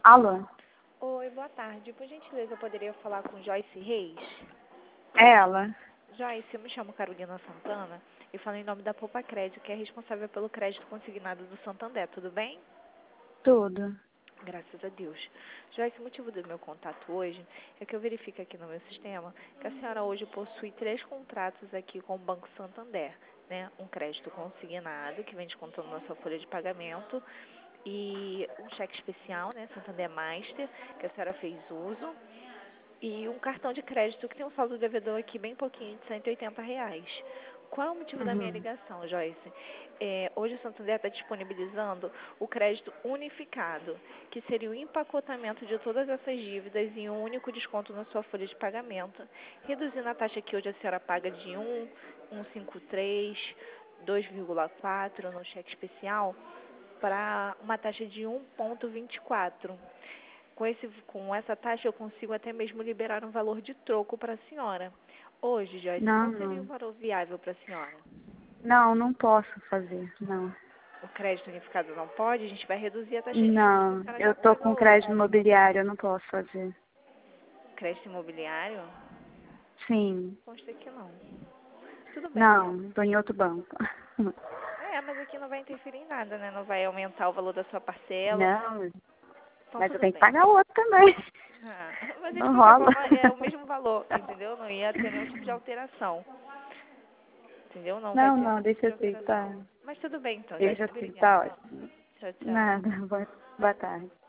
Alô? Oi, boa tarde. Por gentileza, eu poderia falar com Joyce Reis? É ela? Joyce, eu me chamo Carolina Santana e falo em nome da Poupa Crédito, que é responsável pelo crédito consignado do Santander, tudo bem? Tudo. Graças a Deus. Joyce, o motivo do meu contato hoje é que eu verifico aqui no meu sistema que a senhora hoje possui 3 contratos aqui com o Banco Santander, né? Um crédito consignado, que vem descontando na sua folha de pagamento, e um cheque especial, né? Santander Master, que a senhora fez uso, e um cartão de crédito que tem um saldo devedor aqui bem pouquinho, de R$ 180. Qual é o motivo da minha Uhum. ligação, Joyce? Hoje o Santander está disponibilizando o crédito unificado, que seria o empacotamento de todas essas dívidas em um único desconto na sua folha de pagamento, reduzindo a taxa que hoje a senhora paga de 1,153, 2,4 no cheque especial, para uma taxa de 1,24. Com essa taxa, eu consigo até mesmo liberar um valor de troco para a senhora. Hoje, Joyce, Não, qual seria o não. valor viável para a senhora? Não, não posso fazer, não. O crédito unificado não pode? A gente vai reduzir a taxa de juros que a Não, senhora eu já tô paga com hoje. crédito imobiliário, eu não posso fazer. Crédito imobiliário? Sim. Consta que não. Tudo bem, então. Não, tô em outro banco. Mas aqui não vai interferir em nada, né? Não vai aumentar o valor da sua parcela. Não, Então, mas eu tudo tenho que bem. pagar outro também. Mas de Não qualquer rola. forma, é o mesmo valor, entendeu? Não ia ter nenhum tipo de alteração. Entendeu? Não vai Não, ter não, nenhum tipo deixa de assim, alteração. tá. Mas tudo bem, então, Deixa Joyce. assim, tá Obrigada. ótimo. Tchau, tchau. Nada, boa tarde.